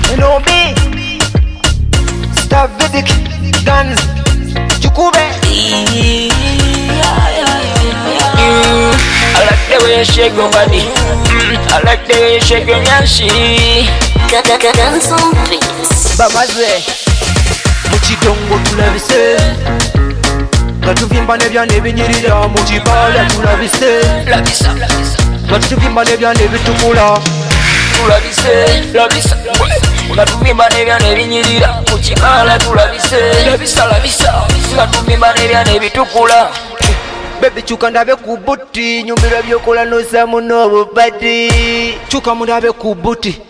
Nobi Star Vidic Guns Chukube. I like the way you shake your body. I like the way you shake your nyashi. Guns on beats. Bamaze Muchidongo tulabise Gatuvimba nebya nebinyirira mukibala tulabise. Labisa Gatuvimba nebya nebitukula tulabise. Labisa Gatuvimba nebya nebinyirira mukibala tulabise. Labisa Gatuvimba nebya nebitukula. Baby chuka ndabe kubuti nyumbira byokola nozamu n'obubadi. Chuka mundabe kubuti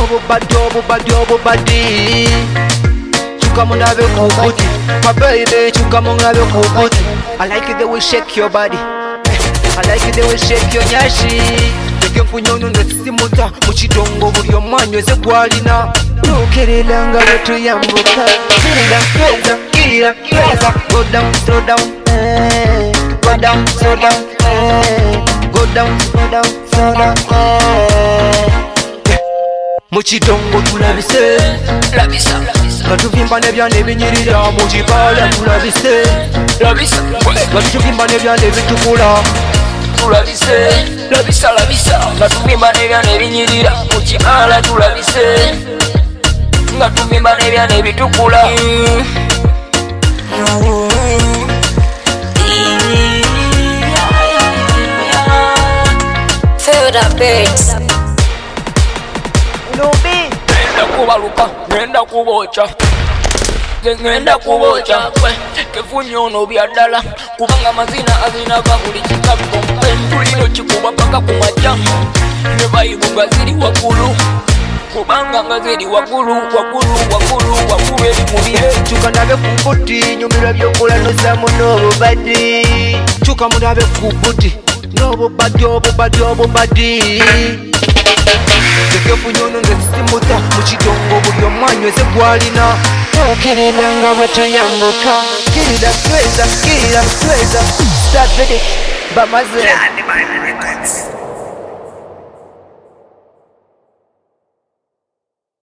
n'obubadi. Chuka mundabe kubuti my baby. Chuka mundabe kubuti. I like it the way you shake your body. I like it the way you shake your nyashi. Teke mfunyono ndesimuta muchidongo buli omwanyo ze gwalina. Nukerera nga wetuyambuka. Kirira kweza go down slow down. Go down, slow down, go down, slow down, slow down. Muchidongo tulabise. Labisa Gatuvimba nebya nebinyirira mukibala tulabise. Labisa Gatuvimba nebya nebitukula tulabise. Labisa Gatuvimba nebya nebinyirira mukibala tulabise. Gatuvimba nebya nebitukula. Feel the beats. Nobi Ngenda kubaluka, ngenda kubocha. Ngenda kubocha kefunyono byaddala kubanga mazina azinava buli kikago. Tulino kikuba paka kumaja ne bayibuga ziri wakulu kubanga nga ziri wakulu eri mu bire. Chuka ndabe kubuti nyumbira byokola nozamu n'obubadi. Chuka mundabe kubuti n'obubadi. Teke funyono ndesimuta muchidongo buli omwanyo ze gwalina. Okerera nga wetuyambuka. Kirira tweza Star Vidic Bamaze.